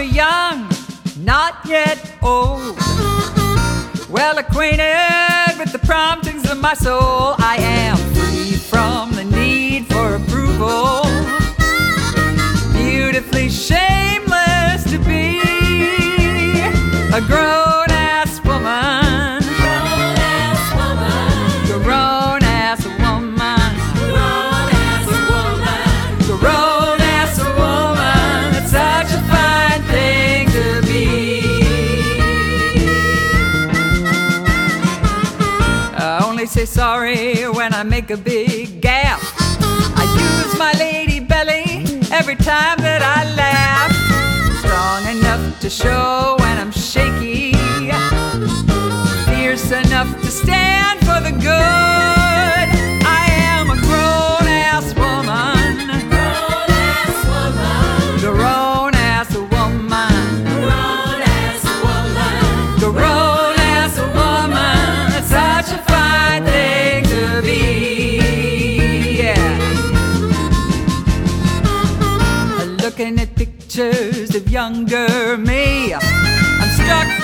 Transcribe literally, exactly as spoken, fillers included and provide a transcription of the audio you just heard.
young, not yet old, well acquainted with the promptings of my soul. I am free from the need for approval, beautifully shameless to be a grown-ass woman, Grown-ass woman, grown-ass woman, grown-ass woman, grown-ass woman. It's such a fine thing to be. I only say sorry when I make a big gap. I use my lady belly every time that I laugh, strong enough to show when I'm shaky, fierce enough to stand for the good. I am a grown-ass woman, grown-ass woman, grown-ass woman, grown-ass woman, grown-ass woman. It's such a fine thing to be. Yeah. Looking at pictures of younger me, I'm struck